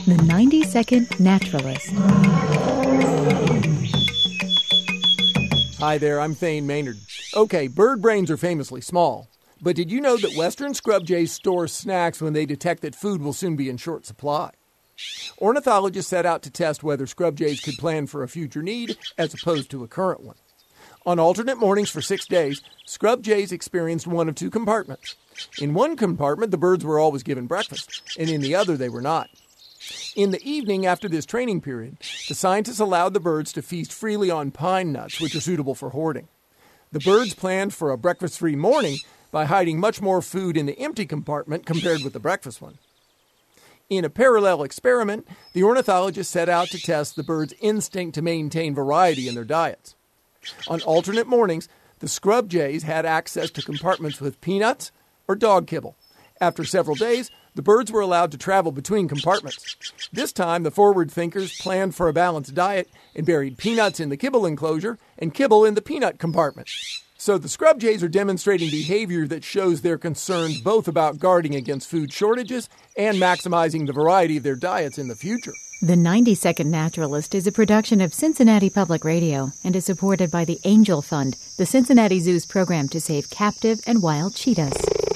The 90-Second Naturalist. Hi there, I'm Thane Maynard. Okay, bird brains are famously small, but did you know that western scrub jays store snacks when they detect that food will soon be in short supply? Ornithologists set out to test whether scrub jays could plan for a future need as opposed to a current one. On alternate mornings for 6 days, scrub jays experienced one of two compartments. In one compartment, the birds were always given breakfast, and in the other, they were not. In the evening after this training period, the scientists allowed the birds to feast freely on pine nuts, which are suitable for hoarding. The birds planned for a breakfast-free morning by hiding much more food in the empty compartment compared with the breakfast one. In a parallel experiment, the ornithologists set out to test the birds' instinct to maintain variety in their diets. On alternate mornings, the scrub jays had access to compartments with peanuts or dog kibble. After several days, the birds were allowed to travel between compartments. This time, the forward thinkers planned for a balanced diet and buried peanuts in the kibble enclosure and kibble in the peanut compartment. So the scrub jays are demonstrating behavior that shows they're concerned both about guarding against food shortages and maximizing the variety of their diets in the future. The 90-Second Naturalist is a production of Cincinnati Public Radio and is supported by the Angel Fund, the Cincinnati Zoo's program to save captive and wild cheetahs.